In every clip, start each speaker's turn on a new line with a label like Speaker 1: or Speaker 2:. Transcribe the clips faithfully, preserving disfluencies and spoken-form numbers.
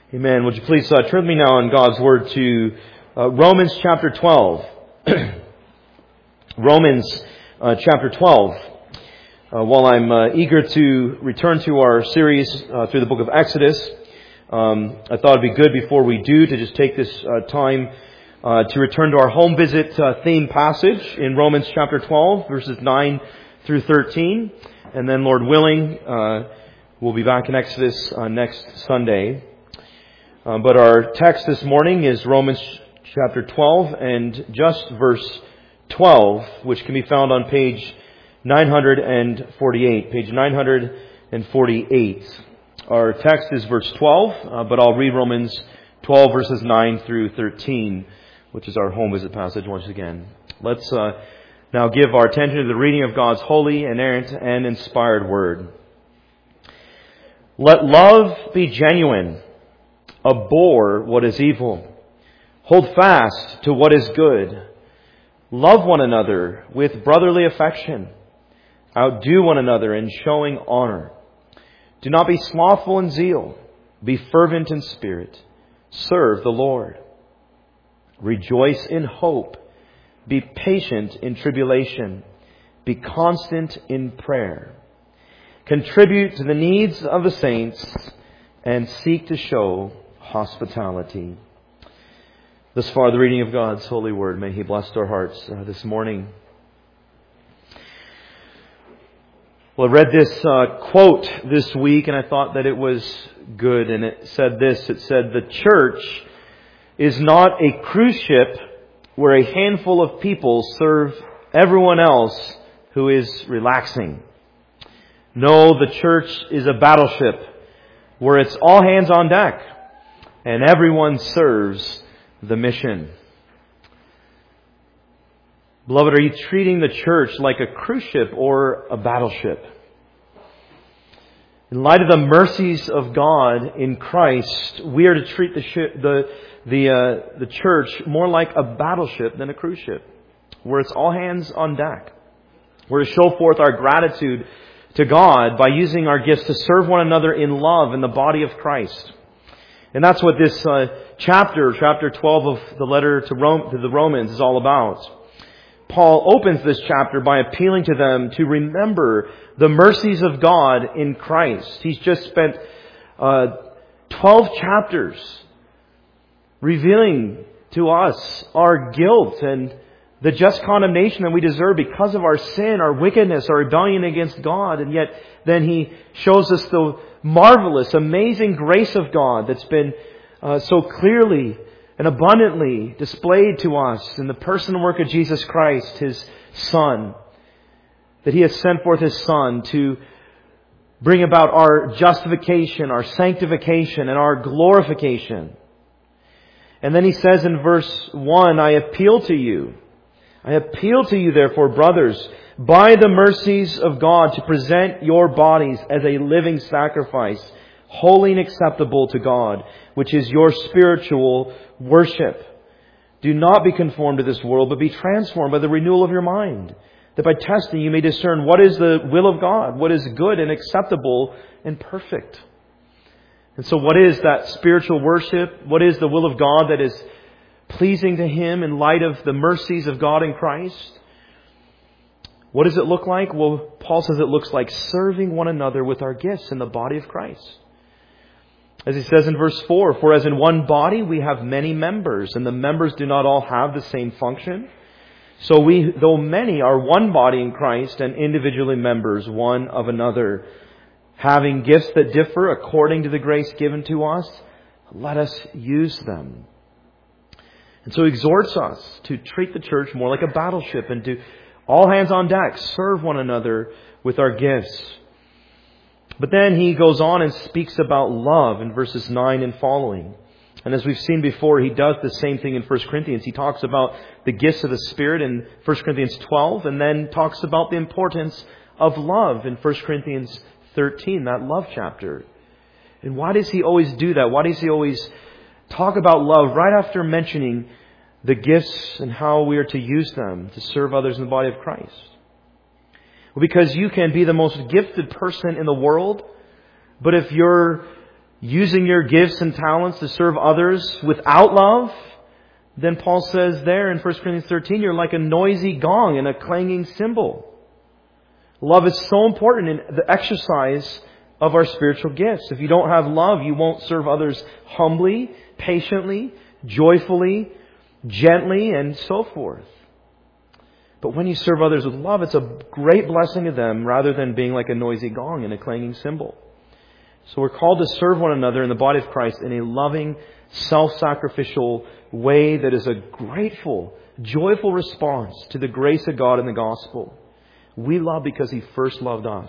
Speaker 1: Amen. Would you please uh, turn me now in God's Word to uh, Romans chapter twelve. Romans uh, chapter twelve. Uh, while I'm uh, eager to return to our series uh, through the book of Exodus, um, I thought it'd be good before we do to just take this uh, time uh, to return to our home visit uh, theme passage in Romans chapter twelve, verses nine through thirteen. And then, Lord willing, uh, we'll be back in Exodus uh, next Sunday. Uh, but our text this morning is Romans chapter twelve and just verse twelve, which can be found on page nine forty-eight. Page nine forty-eight. Our text is verse twelve, uh, but I'll read Romans twelve verses nine through thirteen, which is our home visit passage once again. Let's uh, now give our attention to the reading of God's holy, inerrant, and inspired word. Let love be genuine. Abhor what is evil. Hold fast to what is good. Love one another with brotherly affection. Outdo one another in showing honor. Do not be slothful in zeal. Be fervent in spirit. Serve the Lord. Rejoice in hope. Be patient in tribulation. Be constant in prayer. Contribute to the needs of the saints and seek to show hospitality. Thus far, the reading of God's holy word. May He bless our hearts uh, this morning. Well, I read this uh, quote this week, and I thought that it was good. And it said this. It said, "The church is not a cruise ship where a handful of people serve everyone else who is relaxing. No, the church is a battleship where it's all hands on deck and everyone serves the mission." Beloved, are you treating the church like a cruise ship or a battleship? In light of the mercies of God in Christ, we are to treat the ship, the the uh, the church more like a battleship than a cruise ship, where it's all hands on deck. We're to show forth our gratitude to God by using our gifts to serve one another in love in the body of Christ. And that's what this uh, chapter, chapter twelve of the letter to, Rome, to the Romans is all about. Paul opens this chapter by appealing to them to remember the mercies of God in Christ. He's just spent uh, twelve chapters revealing to us our guilt and the just condemnation that we deserve because of our sin, our wickedness, our rebellion against God. And yet then He shows us the marvelous, amazing grace of God that's been uh, so clearly and abundantly displayed to us in the person and work of Jesus Christ, His Son. That He has sent forth His Son to bring about our justification, our sanctification, and our glorification. And then He says in verse one, "I appeal to you. I appeal to you, therefore, brothers, by the mercies of God, to present your bodies as a living sacrifice, holy and acceptable to God, which is your spiritual worship. Do not be conformed to this world, but be transformed by the renewal of your mind, that by testing you may discern what is the will of God, what is good and acceptable and perfect." And so what is that spiritual worship? What is the will of God that is pleasing to Him in light of the mercies of God in Christ? What does it look like? Well, Paul says it looks like serving one another with our gifts in the body of Christ. As he says in verse four, "For as in one body we have many members, and the members do not all have the same function. So we, though many, are one body in Christ and individually members one of another. Having gifts that differ according to the grace given to us, let us use them." And so He exhorts us to treat the church more like a battleship and to all hands on deck, serve one another with our gifts. But then he goes on and speaks about love in verses nine and following. And as we've seen before, he does the same thing in First Corinthians. He talks about the gifts of the Spirit in First Corinthians twelve, and then talks about the importance of love in First Corinthians thirteen, that love chapter. And why does he always do that? Why does he always talk about love right after mentioning the gifts and how we are to use them to serve others in the body of Christ? Well, because you can be the most gifted person in the world, but if you're using your gifts and talents to serve others without love, then Paul says there in First Corinthians thirteen, you're like a noisy gong and a clanging cymbal. Love is so important in the exercise of our spiritual gifts. If you don't have love, you won't serve others humbly, patiently, joyfully, gently, and so forth. But when you serve others with love, it's a great blessing to them rather than being like a noisy gong and a clanging cymbal. So we're called to serve one another in the body of Christ in a loving, self-sacrificial way that is a grateful, joyful response to the grace of God in the gospel. We love because He first loved us.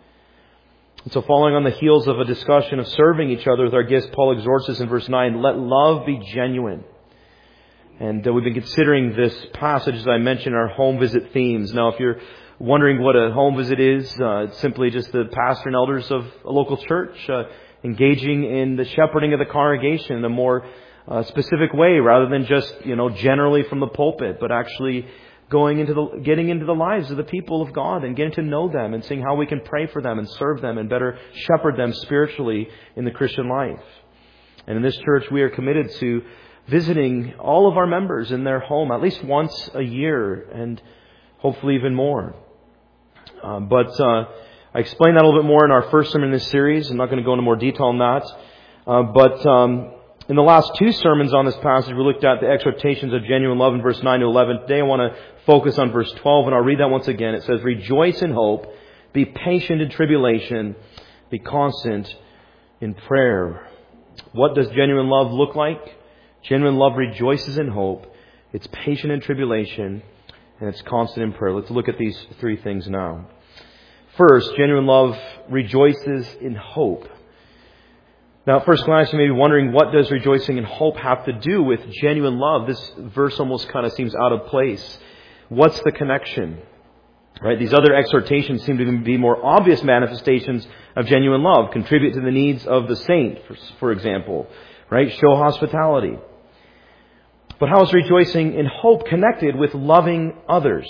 Speaker 1: And so following on the heels of a discussion of serving each other with our gifts, Paul exhorts us in verse nine, let love be genuine. And uh, we've been considering this passage, as I mentioned, our home visit themes. Now, if you're wondering what a home visit is, uh, it's simply just the pastor and elders of a local church uh, engaging in the shepherding of the congregation in a more uh, specific way, rather than just, you know, generally from the pulpit, but actually going into the, getting into the lives of the people of God and getting to know them and seeing how we can pray for them and serve them and better shepherd them spiritually in the Christian life. And in this church, we are committed to visiting all of our members in their home at least once a year and hopefully even more. Uh, but uh, I explained that a little bit more in our first sermon in this series. I'm not going to go into more detail on that. Uh, but um, in the last two sermons on this passage, we looked at the exhortations of genuine love in verse nine to eleven. Today I want to focus on verse twelve, and I'll read that once again. It says, rejoice in hope, be patient in tribulation, be constant in prayer. What does genuine love look like? Genuine love rejoices in hope, it's patient in tribulation, and it's constant in prayer. Let's look at these three things now. First, genuine love rejoices in hope. Now, at first glance, you may be wondering, what does rejoicing in hope have to do with genuine love? This verse almost kind of seems out of place. What's the connection? Right? These other exhortations seem to be more obvious manifestations of genuine love. Contribute to the needs of the saint, for, for example. Right? Show hospitality. But how is rejoicing in hope connected with loving others?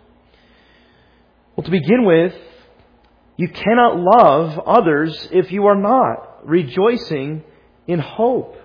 Speaker 1: Well, to begin with, you cannot love others if you are not rejoicing in hope.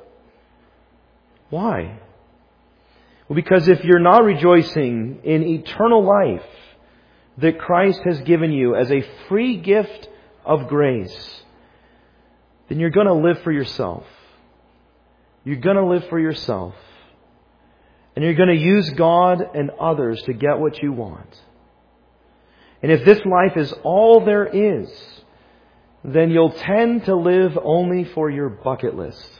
Speaker 1: Why? Well, because if you're not rejoicing in eternal life that Christ has given you as a free gift of grace, then you're going to live for yourself. You're going to live for yourself. And you're going to use God and others to get what you want. And if this life is all there is, then you'll tend to live only for your bucket list.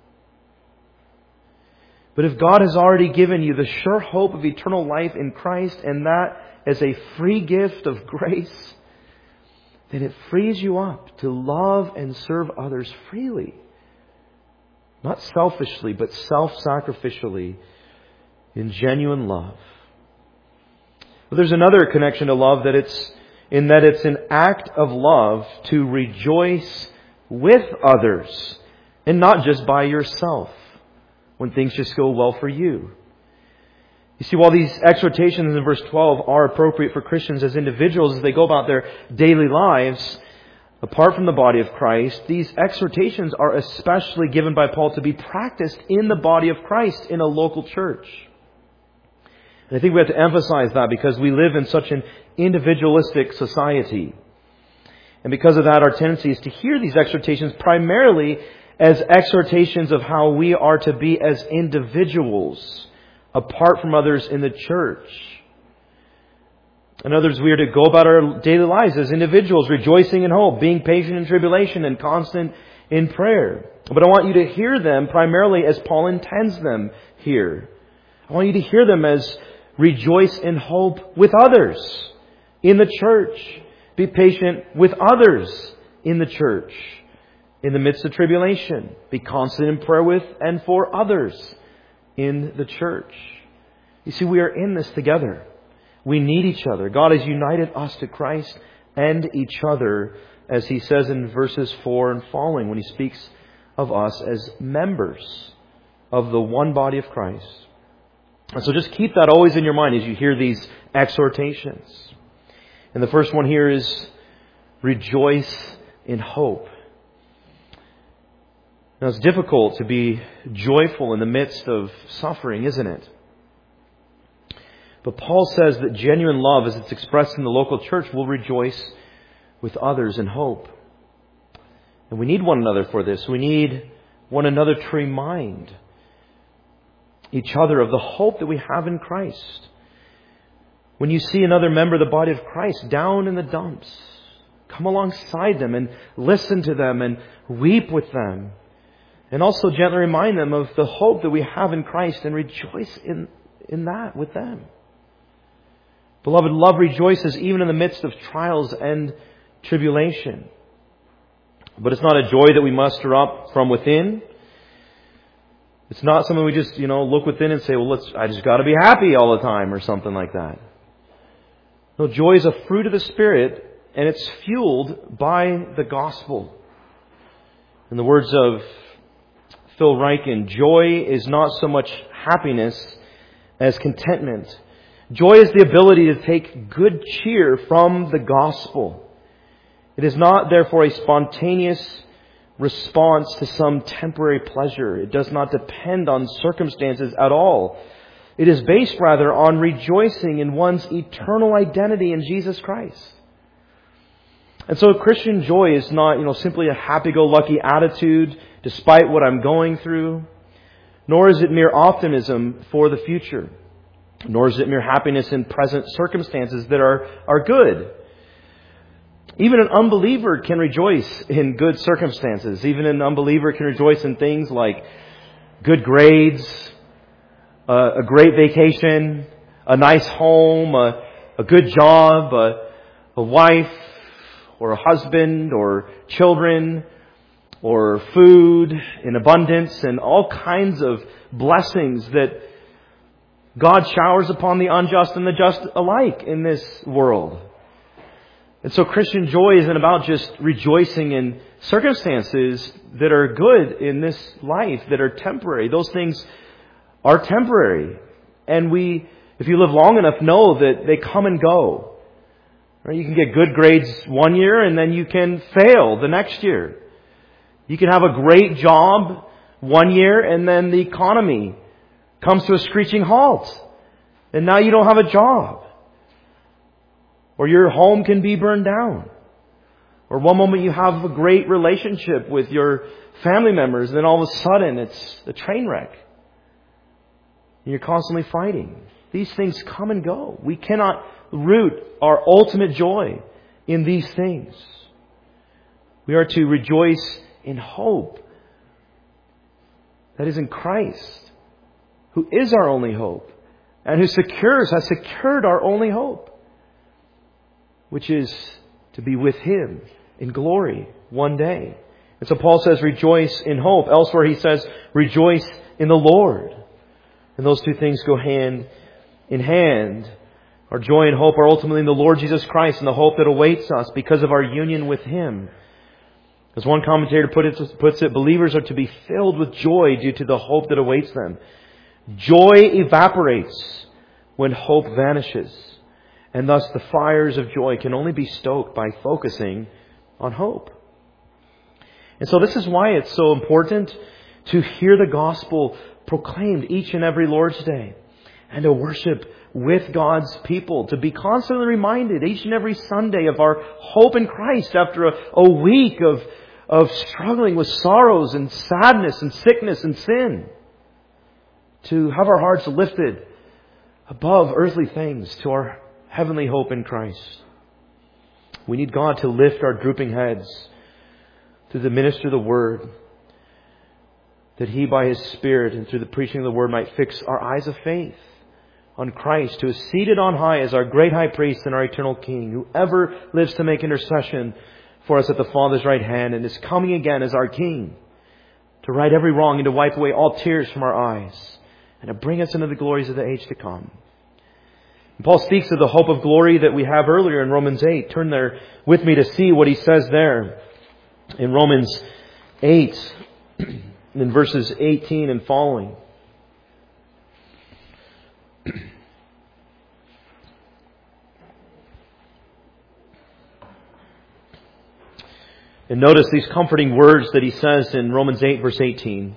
Speaker 1: But if God has already given you the sure hope of eternal life in Christ, and that as a free gift of grace, then it frees you up to love and serve others freely. Not selfishly, but self-sacrificially in genuine love. But there's another connection to love, that it's in that it's an act of love to rejoice with others and not just by yourself when things just go well for you. You see, while these exhortations in verse twelve are appropriate for Christians as individuals as they go about their daily lives, apart from the body of Christ, these exhortations are especially given by Paul to be practiced in the body of Christ in a local church. And I think we have to emphasize that because we live in such an individualistic society. And because of that, our tendency is to hear these exhortations primarily as exhortations of how we are to be as individuals apart from others in the church. In other words, we are to go about our daily lives as individuals, rejoicing in hope, being patient in tribulation, and constant in prayer. But I want you to hear them primarily as Paul intends them here. I want you to hear them as rejoice in hope with others in the church. Be patient with others in the church in the midst of tribulation. Be constant in prayer with and for others in the church. You see, we are in this together. We need each other. God has united us to Christ and each other, as He says in verses four and following when He speaks of us as members of the one body of Christ. And so just keep that always in your mind as you hear these exhortations. And the first one here is rejoice in hope. Now, it's difficult to be joyful in the midst of suffering, isn't it? But Paul says that genuine love, as it's expressed in the local church, will rejoice with others in hope. And we need one another for this. We need one another to remind each other of the hope that we have in Christ. When you see another member of the body of Christ down in the dumps, come alongside them and listen to them and weep with them. And also gently remind them of the hope that we have in Christ and rejoice in, in that with them. Beloved, love rejoices even in the midst of trials and tribulation. But it's not a joy that we muster up from within. It's not something we just, you know, look within and say, well, let's, I just got to be happy all the time or something like that. No, joy is a fruit of the Spirit, and it's fueled by the gospel. In the words of Phil Ryken, joy is not so much happiness as contentment. Joy is the ability to take good cheer from the gospel. It is not, therefore, a spontaneous response to some temporary pleasure. It does not depend on circumstances at all. It is based, rather, on rejoicing in one's eternal identity in Jesus Christ. And so Christian joy is not, you know, simply a happy-go-lucky attitude despite what I'm going through, nor is it mere optimism for the future. Nor is it mere happiness in present circumstances that are, are good. Even an unbeliever can rejoice in good circumstances. Even an unbeliever can rejoice in things like good grades, uh, a great vacation, a nice home, a, a good job, a, a wife, or a husband, or children, or food in abundance, and all kinds of blessings that God showers upon the unjust and the just alike in this world. And so Christian joy isn't about just rejoicing in circumstances that are good in this life, that are temporary. Those things are temporary. And we, if you live long enough, know that they come and go. Right? You can get good grades one year and then you can fail the next year. You can have a great job one year and then the economy comes to a screeching halt. And now you don't have a job. Or your home can be burned down. Or one moment you have a great relationship with your family members, and then all of a sudden it's a train wreck. And you're constantly fighting. These things come and go. We cannot root our ultimate joy in these things. We are to rejoice in hope. That is in Christ, who is our only hope, and who secures, has secured our only hope, which is to be with Him in glory one day. And so Paul says, rejoice in hope. Elsewhere he says, rejoice in the Lord. And those two things go hand in hand. Our joy and hope are ultimately in the Lord Jesus Christ and the hope that awaits us because of our union with Him. As one commentator put it, puts it, believers are to be filled with joy due to the hope that awaits them. Joy evaporates when hope vanishes. And thus the fires of joy can only be stoked by focusing on hope. And so this is why it's so important to hear the gospel proclaimed each and every Lord's Day. And to worship with God's people. To be constantly reminded each and every Sunday of our hope in Christ after a, a week of, of struggling with sorrows and sadness and sickness and sin. To have our hearts lifted above earthly things to our heavenly hope in Christ. We need God to lift our drooping heads through the ministry of the Word, that He by His Spirit and through the preaching of the Word might fix our eyes of faith on Christ, who is seated on high as our great high priest and our eternal King, who ever lives to make intercession for us at the Father's right hand and is coming again as our King to right every wrong and to wipe away all tears from our eyes and to bring us into the glories of the age to come. And Paul speaks of the hope of glory that we have earlier in Romans eight. Turn there with me to see what he says there in Romans eight, in verses eighteen and following. And notice these comforting words that he says in Romans eight, verse eighteen.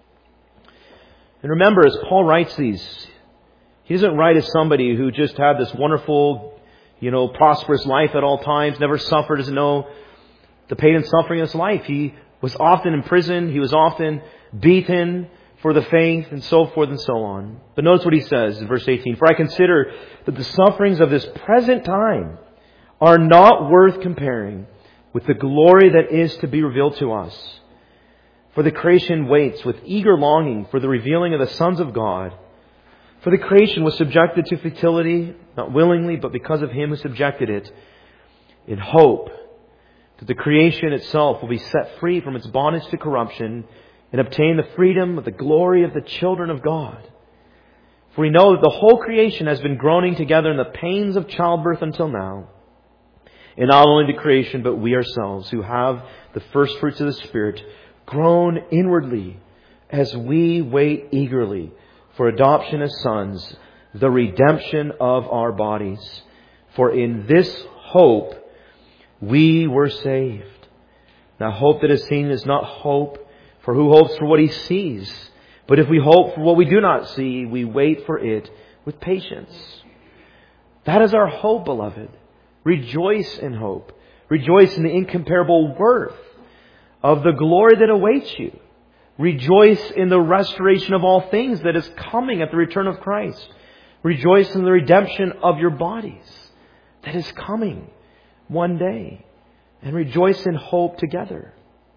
Speaker 1: And remember, as Paul writes these, he doesn't write as somebody who just had this wonderful, you know, prosperous life at all times, never suffered, doesn't know the pain and suffering of his life. He was often in prison. He was often beaten for the faith, and so forth and so on. But notice what he says in verse eighteen. For I consider that the sufferings of this present time are not worth comparing with the glory that is to be revealed to us. For the creation waits with eager longing for the revealing of the sons of God. For the creation was subjected to futility, not willingly, but because of Him who subjected it, in hope that the creation itself will be set free from its bondage to corruption and obtain the freedom of the glory of the children of God. For we know that the whole creation has been groaning together in the pains of childbirth until now. And not only the creation, but we ourselves, who have the first fruits of the Spirit, groan inwardly as we wait eagerly for adoption as sons, the redemption of our bodies. For in this hope we were saved. Now hope that is seen is not hope, for who hopes for what he sees? But if we hope for what we do not see, we wait for it with patience. That is our hope, beloved. Rejoice in hope. Rejoice in the incomparable worth of the glory that awaits you. Rejoice in the restoration of all things that is coming at the return of Christ. Rejoice in the redemption of your bodies that is coming one day. And rejoice in hope together.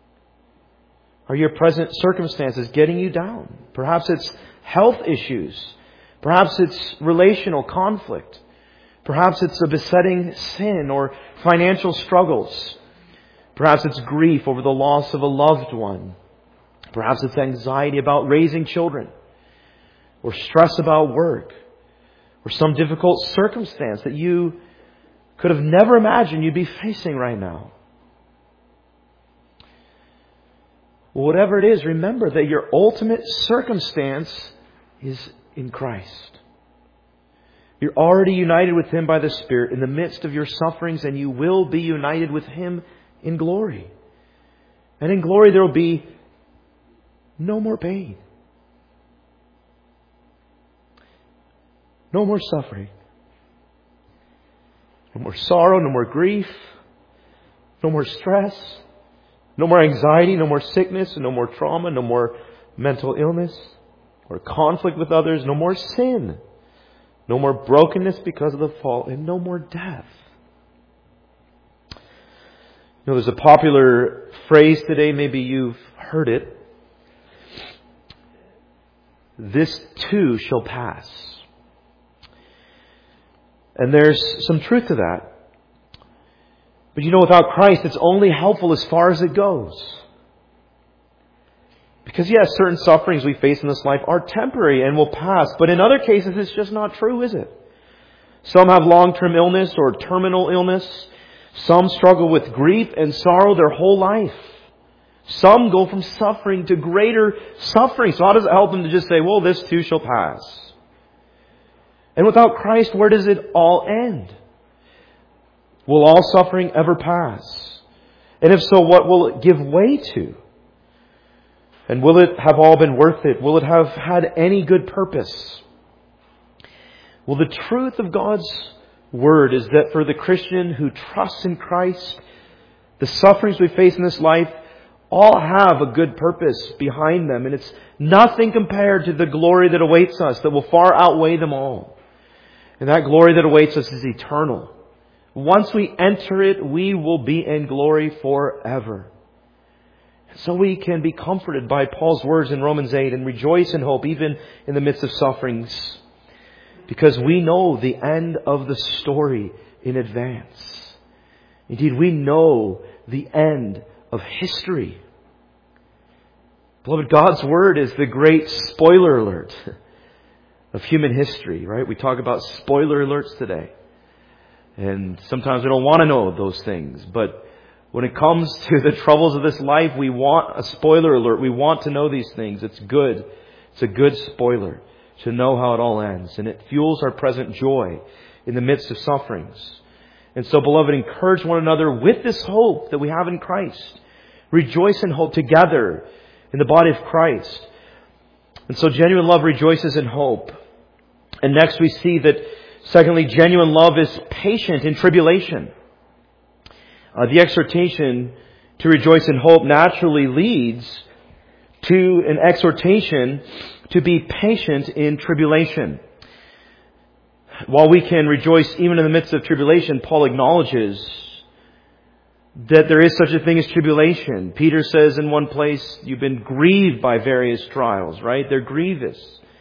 Speaker 1: Are your present circumstances getting you down? Perhaps it's health issues. Perhaps it's relational conflict. Perhaps it's a besetting sin or financial struggles. Perhaps it's grief over the loss of a loved one. Perhaps it's anxiety about raising children, or stress about work, or some difficult circumstance that you could have never imagined you'd be facing right now. Whatever it is, remember that your ultimate circumstance is in Christ. You're already united with Him by the Spirit in the midst of your sufferings, and you will be united with Him in glory. And in glory there will be no more pain. No more suffering. No more sorrow, no more grief. No more stress. No more anxiety, no more sickness, no more trauma, no more mental illness or conflict with others, no more sin. No more brokenness because of the fall, and no more death. You know, there's a popular phrase today, maybe you've heard it. This too shall pass. And there's some truth to that. But you know, without Christ, it's only helpful as far as it goes. Because yes, certain sufferings we face in this life are temporary and will pass. But in other cases, it's just not true, is it? Some have long-term illness or terminal illness. Some struggle with grief and sorrow their whole life. Some go from suffering to greater suffering. So how does it help them to just say, well, this too shall pass? And without Christ, where does it all end? Will all suffering ever pass? And if so, what will it give way to? And will it have all been worth it? Will it have had any good purpose? Well, the truth of God's Word is that for the Christian who trusts in Christ, the sufferings we face in this life all have a good purpose behind them. And it's nothing compared to the glory that awaits us that will far outweigh them all. And that glory that awaits us is eternal. Once we enter it, we will be in glory forever. So we can be comforted by Paul's words in Romans eight and rejoice in hope even in the midst of sufferings. Because we know the end of the story in advance. Indeed, we know the end of history. Beloved, God's Word is the great spoiler alert of human history, right? We talk about spoiler alerts today. And sometimes we don't want to know those things. But when it comes to the troubles of this life, we want a spoiler alert. We want to know these things. It's good. It's a good spoiler to know how it all ends. And it fuels our present joy in the midst of sufferings. And so, beloved, encourage one another with this hope that we have in Christ. Rejoice in hope together in the body of Christ. And so genuine love rejoices in hope. And next we see that, secondly, genuine love is patient in tribulation. Uh, the exhortation to rejoice in hope naturally leads to an exhortation to be patient in tribulation. While we can rejoice even in the midst of tribulation, Paul acknowledges that there is such a thing as tribulation. Peter says in one place, you've been grieved by various trials, right? They're grievous.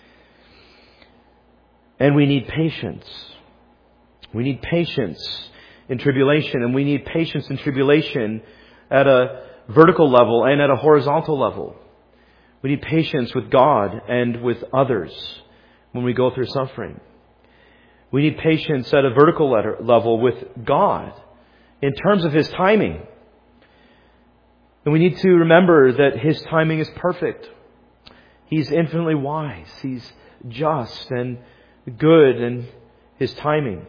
Speaker 1: And we need patience. We need patience in tribulation, and we need patience in tribulation at a vertical level and at a horizontal level. We need patience with God and with others when we go through suffering. We need patience at a vertical level with God in terms of His timing. And we need to remember that His timing is perfect. He's infinitely wise. He's just and good in His timing.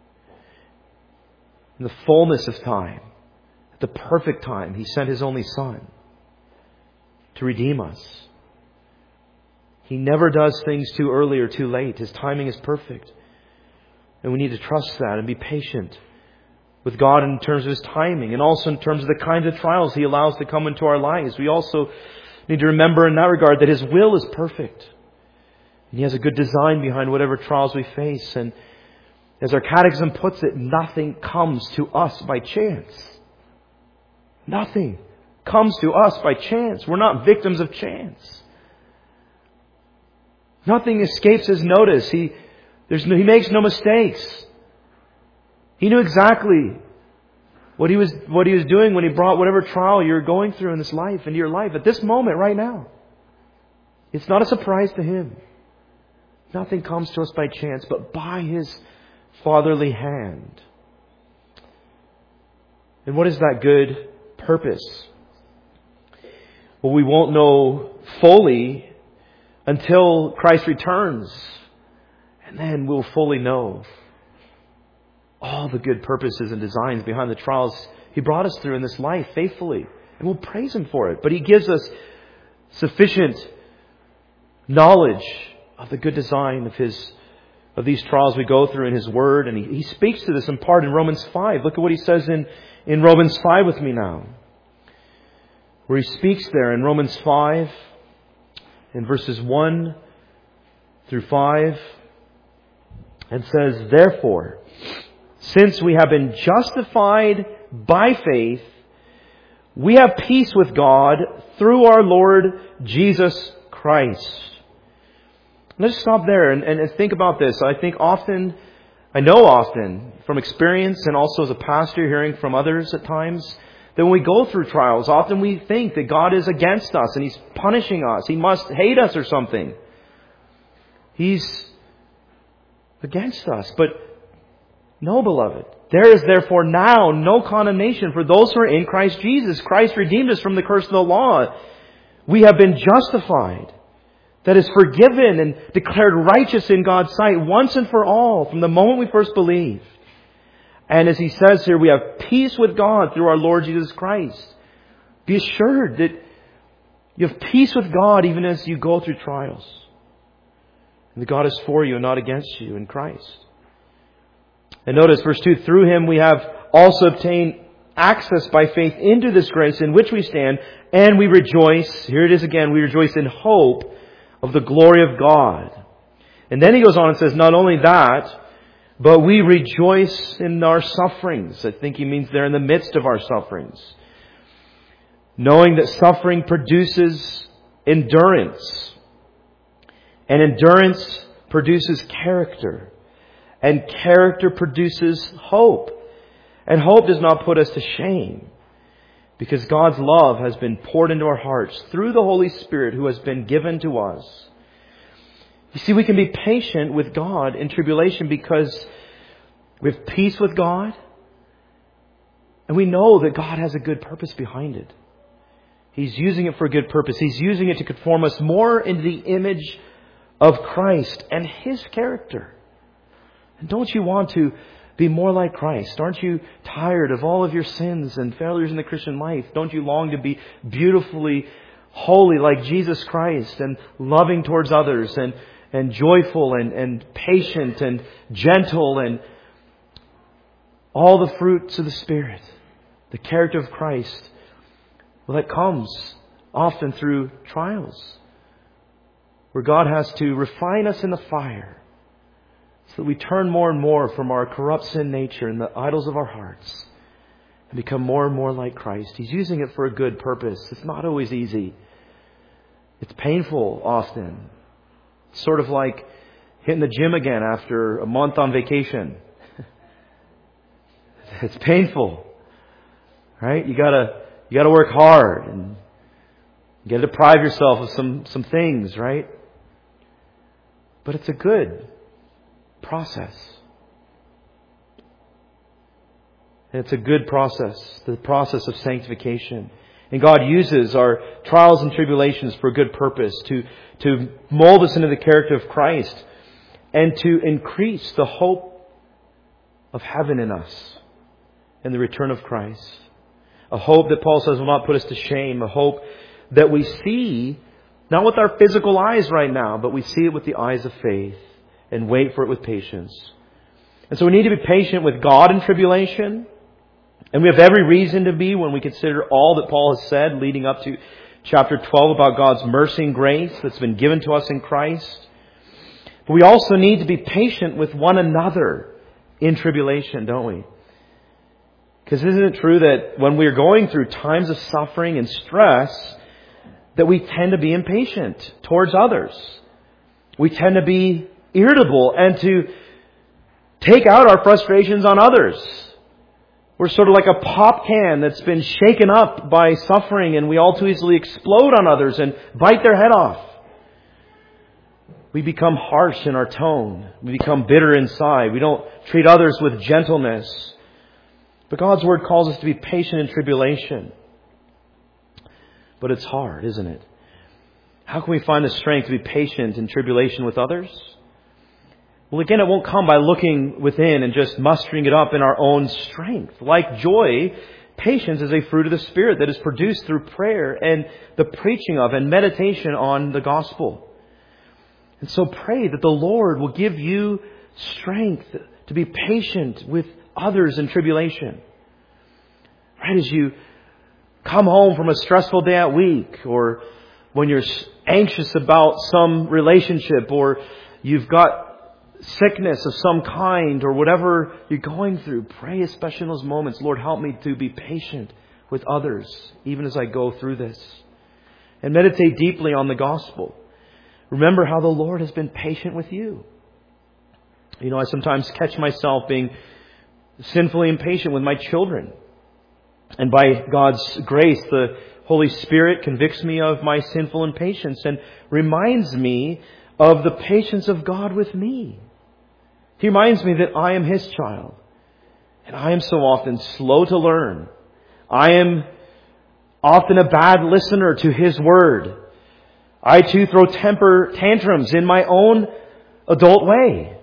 Speaker 1: In the fullness of time, at the perfect time, He sent His only Son to redeem us. He never does things too early or too late. His timing is perfect. And we need to trust that and be patient with God in terms of His timing, and also in terms of the kinds of trials He allows to come into our lives. We also need to remember in that regard that His will is perfect. And He has a good design behind whatever trials we face. And as our catechism puts it, nothing comes to us by chance. Nothing comes to us by chance. We're not victims of chance. Nothing escapes His notice. He, there's no, he makes no mistakes. He knew exactly what he was what he was doing when He brought whatever trial you're going through in this life into your life at this moment right now. It's not a surprise to Him. Nothing comes to us by chance, but by His fatherly hand. And what is that good purpose? Well, we won't know fully until Christ returns. And then we'll fully know all the good purposes and designs behind the trials He brought us through in this life faithfully. And we'll praise Him for it. But He gives us sufficient knowledge of the good design of His of these trials we go through in His Word. And He, he speaks to this in part in Romans five. Look at what He says in, in Romans five with me now. Where He speaks there in Romans five, in verses one through five, and says, therefore, since we have been justified by faith, we have peace with God through our Lord Jesus Christ. Let's stop there and, and think about this. I think often, I know often from experience and also as a pastor hearing from others at times, that when we go through trials, often we think that God is against us and He's punishing us. He must hate us or something. He's against us. But no, beloved. There is therefore now no condemnation for those who are in Christ Jesus. Christ redeemed us from the curse of the law. We have been justified. That is forgiven and declared righteous in God's sight once and for all from the moment we first believed. And as he says here, we have peace with God through our Lord Jesus Christ. Be assured that you have peace with God even as you go through trials. And that God is for you and not against you in Christ. And notice verse two, through Him we have also obtained access by faith into this grace in which we stand, and we rejoice, here it is again, we rejoice in hope of the glory of God. And then he goes on and says, not only that, but we rejoice in our sufferings. I think he means there in the midst of our sufferings. Knowing that suffering produces endurance. And endurance produces character. And character produces hope. And hope does not put us to shame. Because God's love has been poured into our hearts through the Holy Spirit who has been given to us. You see, we can be patient with God in tribulation because we have peace with God. And we know that God has a good purpose behind it. He's using it for a good purpose. He's using it to conform us more into the image of Christ and His character. And don't you want to be more like Christ? Aren't you tired of all of your sins and failures in the Christian life? Don't you long to be beautifully holy like Jesus Christ and loving towards others and, and joyful and, and patient and gentle and all the fruits of the Spirit, the character of Christ? Well, that comes often through trials where God has to refine us in the fire so that we turn more and more from our corrupt sin nature and the idols of our hearts and become more and more like Christ. He's using it for a good purpose. It's not always easy. It's painful often. It's sort of like hitting the gym again after a month on vacation. It's painful, right? You gotta, you gotta work hard and you gotta deprive yourself of some, some things, right? But it's a good process. And it's a good process, the process of sanctification. And God uses our trials and tribulations for a good purpose, to, to mold us into the character of Christ and to increase the hope of heaven in us and the return of Christ. A hope that Paul says will not put us to shame. A hope that we see, not with our physical eyes right now, but we see it with the eyes of faith and wait for it with patience. And so we need to be patient with God in tribulation. And we have every reason to be when we consider all that Paul has said leading up to chapter twelve about God's mercy and grace that's been given to us in Christ. But we also need to be patient with one another in tribulation, don't we? Because isn't it true that when we are going through times of suffering and stress, that we tend to be impatient towards others? We tend to be irritable and to take out our frustrations on others. We're sort of like a pop can that's been shaken up by suffering, and we all too easily explode on others and bite their head off. We become harsh in our tone. We become bitter inside. We don't treat others with gentleness. But God's Word calls us to be patient in tribulation. But it's hard, isn't it? How can we find the strength to be patient in tribulation with others? Well, again, it won't come by looking within and just mustering it up in our own strength. Like joy, patience is a fruit of the Spirit that is produced through prayer and the preaching of and meditation on the gospel. And so pray that the Lord will give you strength to be patient with others in tribulation. Right as you come home from a stressful day at week, or when you're anxious about some relationship, or you've got sickness of some kind, or whatever you're going through, pray especially in those moments, Lord, help me to be patient with others, even as I go through this. And meditate deeply on the gospel. Remember how the Lord has been patient with you. You know, I sometimes catch myself being sinfully impatient with my children. And by God's grace, the Holy Spirit convicts me of my sinful impatience and reminds me of the patience of God with me. He reminds me that I am His child. And I am so often slow to learn. I am often a bad listener to His Word. I too throw temper tantrums in my own adult way.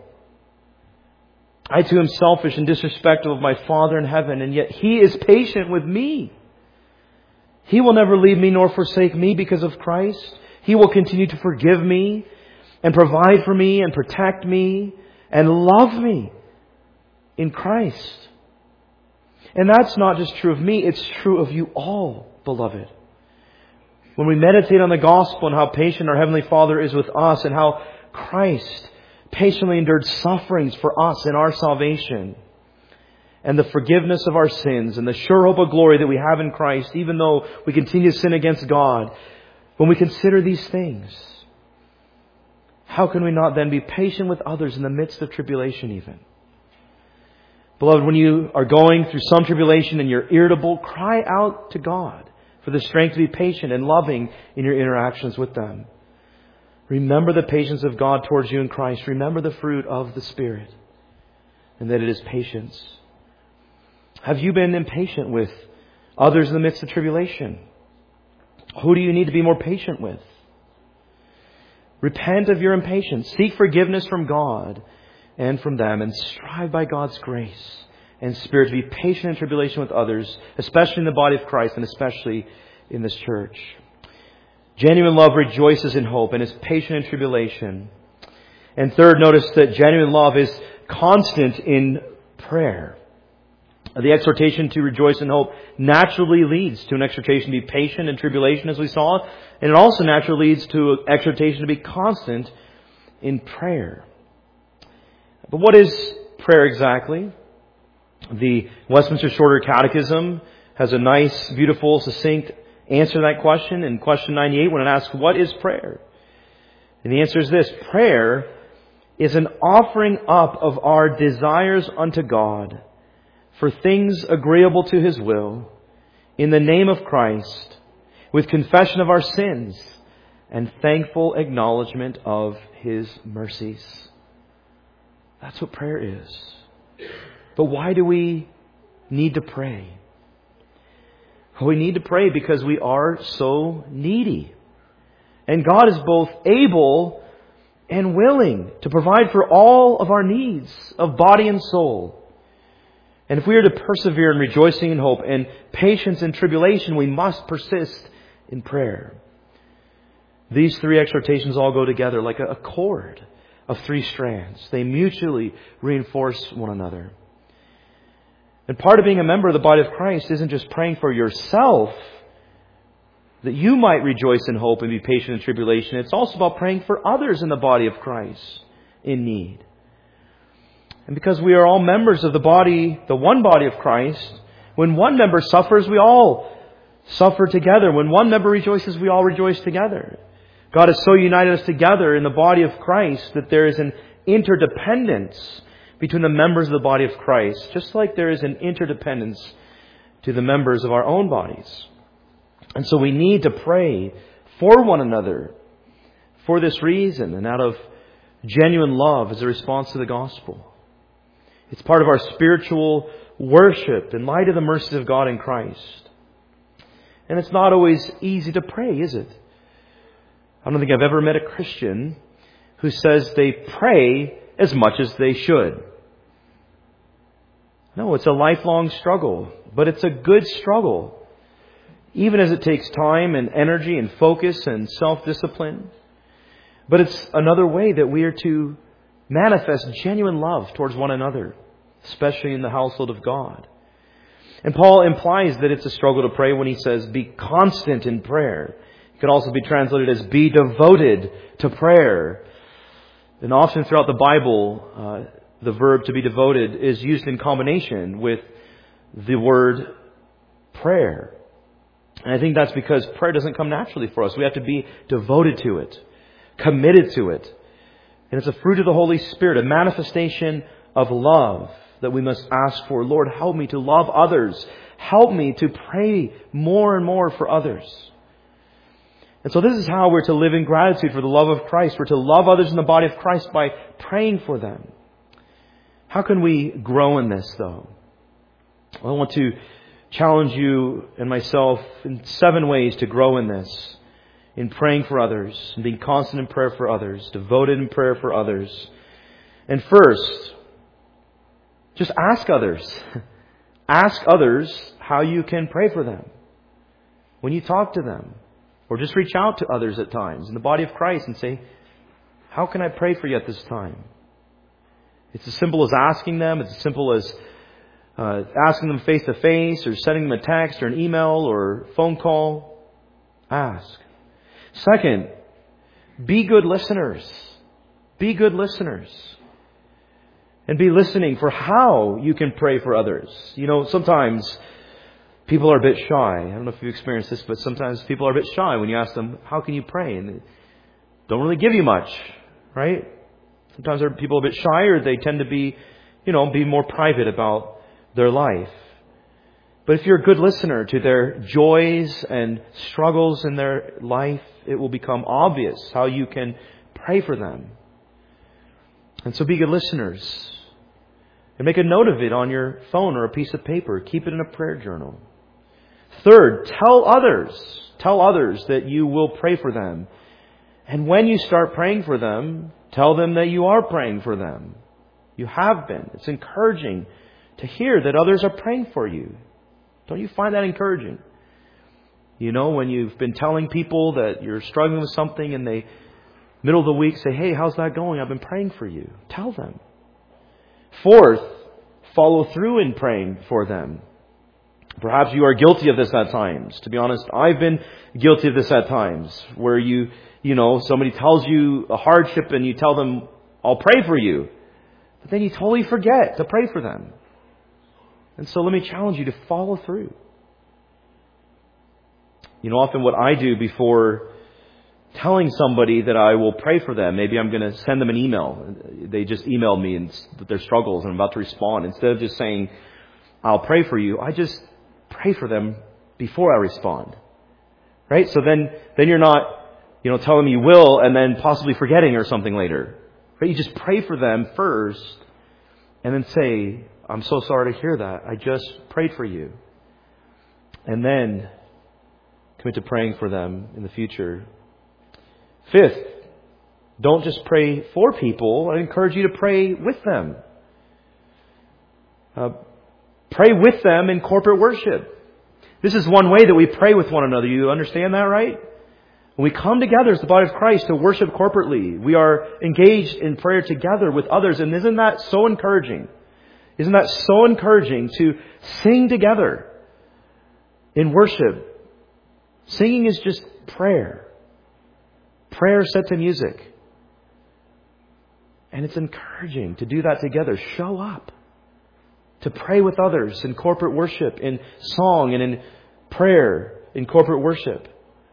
Speaker 1: I too am selfish and disrespectful of my Father in heaven, and yet He is patient with me. He will never leave me nor forsake me because of Christ. He will continue to forgive me and provide for me and protect me and love me in Christ. And that's not just true of me, it's true of you all, beloved. When we meditate on the gospel and how patient our Heavenly Father is with us and how Christ patiently endured sufferings for us in our salvation and the forgiveness of our sins and the sure hope of glory that we have in Christ, even though we continue to sin against God, when we consider these things, how can we not then be patient with others in the midst of tribulation even? Beloved, when you are going through some tribulation and you're irritable, cry out to God for the strength to be patient and loving in your interactions with them. Remember the patience of God towards you in Christ. Remember the fruit of the Spirit, and that it is patience. Have you been impatient with others in the midst of tribulation? Who do you need to be more patient with? Repent of your impatience. Seek forgiveness from God and from them, and strive by God's grace and Spirit to be patient in tribulation with others, especially in the body of Christ and especially in this church. Genuine love rejoices in hope and is patient in tribulation. And third, notice that genuine love is constant in prayer. The exhortation to rejoice in hope naturally leads to an exhortation to be patient in tribulation, as we saw, and it also naturally leads to an exhortation to be constant in prayer. But what is prayer exactly? The Westminster Shorter Catechism has a nice, beautiful, succinct answer to that question in question ninety-eight when it asks, what is prayer? And the answer is this: prayer is an offering up of our desires unto God for things agreeable to His will, in the name of Christ, with confession of our sins and thankful acknowledgement of His mercies. That's what prayer is. But why do we need to pray? Well, we need to pray because we are so needy. And God is both able and willing to provide for all of our needs of body and soul. And if we are to persevere in rejoicing in hope and patience in tribulation, we must persist in prayer. These three exhortations all go together like a cord of three strands. They mutually reinforce one another. And part of being a member of the body of Christ isn't just praying for yourself, that you might rejoice in hope and be patient in tribulation. It's also about praying for others in the body of Christ in need. And because we are all members of the body, the one body of Christ, when one member suffers, we all suffer together. When one member rejoices, we all rejoice together. God has so united us together in the body of Christ that there is an interdependence between the members of the body of Christ, just like there is an interdependence to the members of our own bodies. And so we need to pray for one another for this reason and out of genuine love as a response to the gospel. It's part of our spiritual worship in light of the mercies of God in Christ. And it's not always easy to pray, is it? I don't think I've ever met a Christian who says they pray as much as they should. No, it's a lifelong struggle, but it's a good struggle. Even as it takes time and energy and focus and self-discipline. But it's another way that we are to manifest genuine love towards one another, especially in the household of God. And Paul implies that it's a struggle to pray when he says, be constant in prayer. It could also be translated as be devoted to prayer. And often throughout the Bible, uh, the verb to be devoted is used in combination with the word prayer. And I think that's because prayer doesn't come naturally for us. We have to be devoted to it, committed to it. And it's a fruit of the Holy Spirit, a manifestation of love that we must ask for. Lord, help me to love others. Help me to pray more and more for others. And so this is how we're to live in gratitude for the love of Christ. We're to love others in the body of Christ by praying for them. How can we grow in this, though? Well, I want to challenge you and myself in seven ways to grow in this. In praying for others, and being constant in prayer for others, devoted in prayer for others. And first, just ask others. Ask others how you can pray for them when you talk to them. Or just reach out to others at times in the body of Christ and say, how can I pray for you at this time? It's as simple as asking them. It's as simple as uh, asking them face to face or sending them a text or an email or phone call. Ask. Second, be good listeners. Be good listeners. And be listening for how you can pray for others. You know, sometimes people are a bit shy. I don't know if you've experienced this, but sometimes people are a bit shy when you ask them, how can you pray? And they don't really give you much, right? Sometimes people are a bit shy, or they tend to be, you know, be more private about their life. But if you're a good listener to their joys and struggles in their life, it will become obvious how you can pray for them. And so be good listeners. And make a note of it on your phone or a piece of paper. Keep it in a prayer journal. Third, tell others. Tell others that you will pray for them. And when you start praying for them, tell them that you are praying for them. You have been. It's encouraging to hear that others are praying for you. Don't you find that encouraging? You know, when you've been telling people that you're struggling with something and they, middle of the week, say, hey, how's that going? I've been praying for you. Tell them. Fourth, follow through in praying for them. Perhaps you are guilty of this at times. To be honest, I've been guilty of this at times, where you, you know, somebody tells you a hardship and you tell them, I'll pray for you. But then you totally forget to pray for them. And so let me challenge you to follow through. You know, often what I do before telling somebody that I will pray for them, maybe I'm going to send them an email. They just emailed me and their struggles and I'm about to respond. Instead of just saying, I'll pray for you, I just pray for them before I respond. Right? So then, then you're not, you know, telling them you will and then possibly forgetting or something later. Right? You just pray for them first and then say, I'm so sorry to hear that. I just prayed for you. And then commit to praying for them in the future. Fifth, don't just pray for people. I encourage you to pray with them. Uh, pray with them in corporate worship. This is one way that we pray with one another. You understand that, right? When we come together as the body of Christ to worship corporately, we are engaged in prayer together with others. And isn't that so encouraging? Isn't that so encouraging to sing together in worship? Singing is just prayer. Prayer set to music. And it's encouraging to do that together. Show up. To pray with others in corporate worship, in song and in prayer in corporate worship.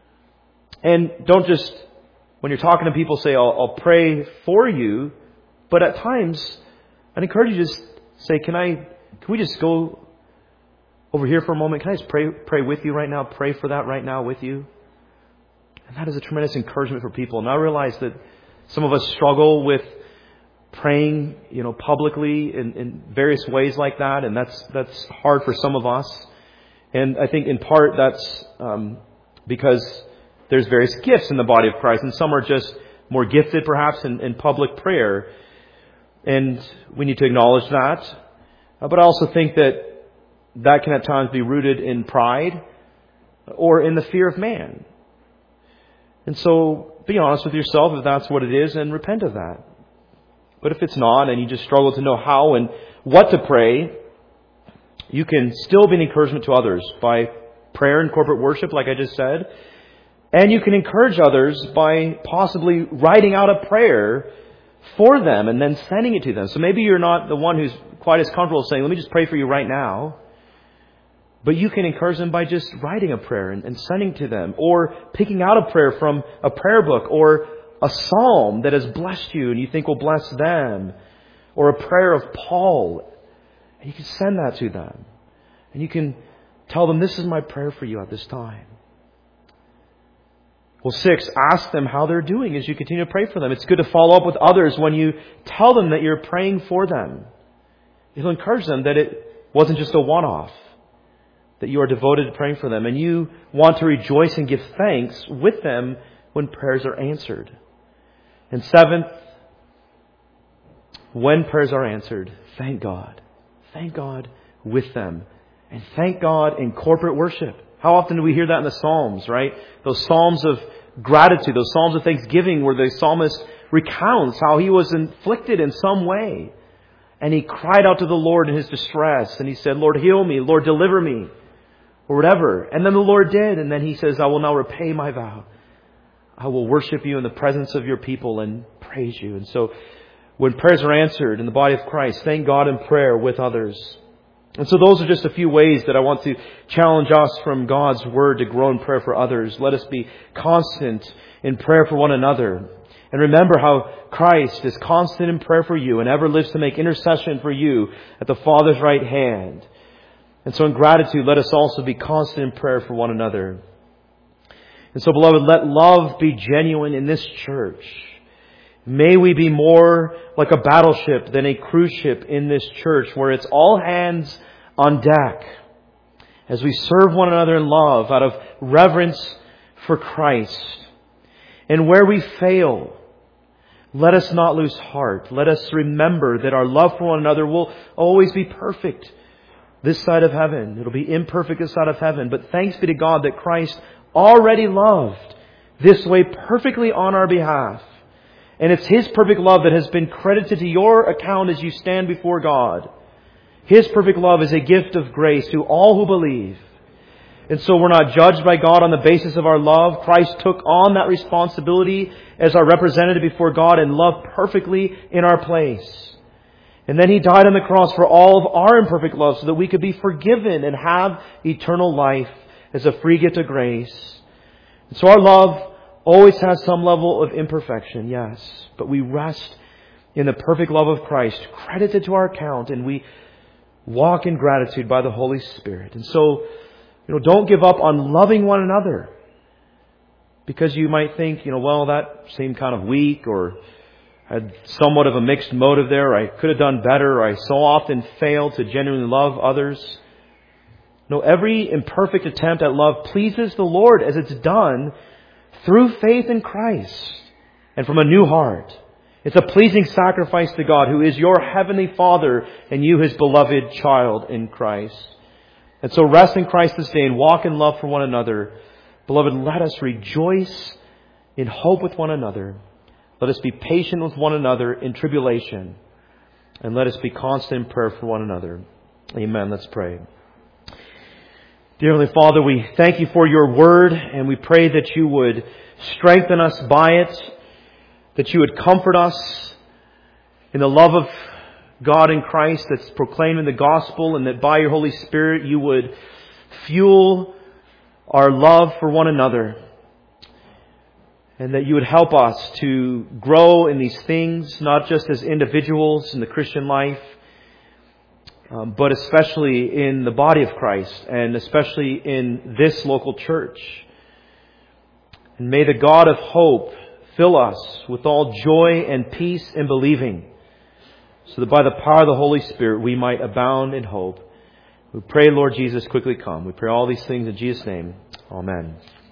Speaker 1: And don't just, when you're talking to people, say, I'll, I'll pray for you. But at times, I'd encourage you to just say, can I, can we just go over here for a moment? Can I just pray, pray with you right now? Pray for that right now with you? And that is a tremendous encouragement for people. And I realize that some of us struggle with praying, you know, publicly in, in various ways like that. And that's, that's hard for some of us. And I think in part that's um, because there's various gifts in the body of Christ. And some are just more gifted perhaps in, in public prayer. And we need to acknowledge that. Uh, but I also think that that can at times be rooted in pride or in the fear of man. And so be honest with yourself if that's what it is and repent of that. But if it's not and you just struggle to know how and what to pray, you can still be an encouragement to others by prayer and corporate worship, like I just said. And you can encourage others by possibly writing out a prayer for them and then sending it to them. So maybe you're not the one who's quite as comfortable saying, let me just pray for you right now. But you can encourage them by just writing a prayer and, and sending to them, or picking out a prayer from a prayer book, or a psalm that has blessed you and you think will bless them, or a prayer of Paul. And you can send that to them. And you can tell them, this is my prayer for you at this time. Well, six, ask them how they're doing as you continue to pray for them. It's good to follow up with others when you tell them that you're praying for them. It'll encourage them that it wasn't just a one-off, that you are devoted to praying for them, and you want to rejoice and give thanks with them when prayers are answered. And seventh, when prayers are answered, thank God. Thank God with them. And thank God in corporate worship. How often do we hear that in the Psalms, right? Those Psalms of gratitude, those Psalms of thanksgiving where the psalmist recounts how he was inflicted in some way. And he cried out to the Lord in his distress. And he said, Lord, heal me. Lord, deliver me. Or whatever. And then the Lord did. And then he says, I will now repay my vow. I will worship you in the presence of your people and praise you. And so when prayers are answered in the body of Christ, thank God in prayer with others. And so those are just a few ways that I want to challenge us from God's Word to grow in prayer for others. Let us be constant in prayer for one another. And remember how Christ is constant in prayer for you and ever lives to make intercession for you at the Father's right hand. And so in gratitude, let us also be constant in prayer for one another. And so, beloved, let love be genuine in this church. May we be more like a battleship than a cruise ship in this church, where it's all hands on deck as we serve one another in love out of reverence for Christ. And where we fail, let us not lose heart. Let us remember that our love for one another will always be perfect this side of heaven. It'll be imperfect this side of heaven. But thanks be to God that Christ already loved this way perfectly on our behalf. And it's His perfect love that has been credited to your account as you stand before God. His perfect love is a gift of grace to all who believe. And so we're not judged by God on the basis of our love. Christ took on that responsibility as our representative before God and loved perfectly in our place. And then He died on the cross for all of our imperfect love so that we could be forgiven and have eternal life as a free gift of grace. And so our love always has some level of imperfection, yes. But we rest in the perfect love of Christ, credited to our account, and we walk in gratitude by the Holy Spirit. And so, you know, don't give up on loving one another. Because you might think, you know, well, that seemed kind of weak, or had somewhat of a mixed motive there. I could have done better. I so often fail to genuinely love others. No, every imperfect attempt at love pleases the Lord as it's done through faith in Christ and from a new heart. It's a pleasing sacrifice to God, who is your heavenly Father and you His beloved child in Christ. And so rest in Christ this day and walk in love for one another. Beloved, let us rejoice in hope with one another. Let us be patient with one another in tribulation. And let us be constant in prayer for one another. Amen. Let's pray. Dear Heavenly Father, we thank You for Your Word, and we pray that You would strengthen us by it, that You would comfort us in the love of God in Christ that's proclaimed in the gospel, and that by Your Holy Spirit You would fuel our love for one another, and that You would help us to grow in these things, not just as individuals in the Christian life, Um, but especially in the body of Christ, and especially in this local church. And may the God of hope fill us with all joy and peace in believing, so that by the power of the Holy Spirit we might abound in hope. We pray, Lord Jesus, quickly come. We pray all these things in Jesus' name. Amen.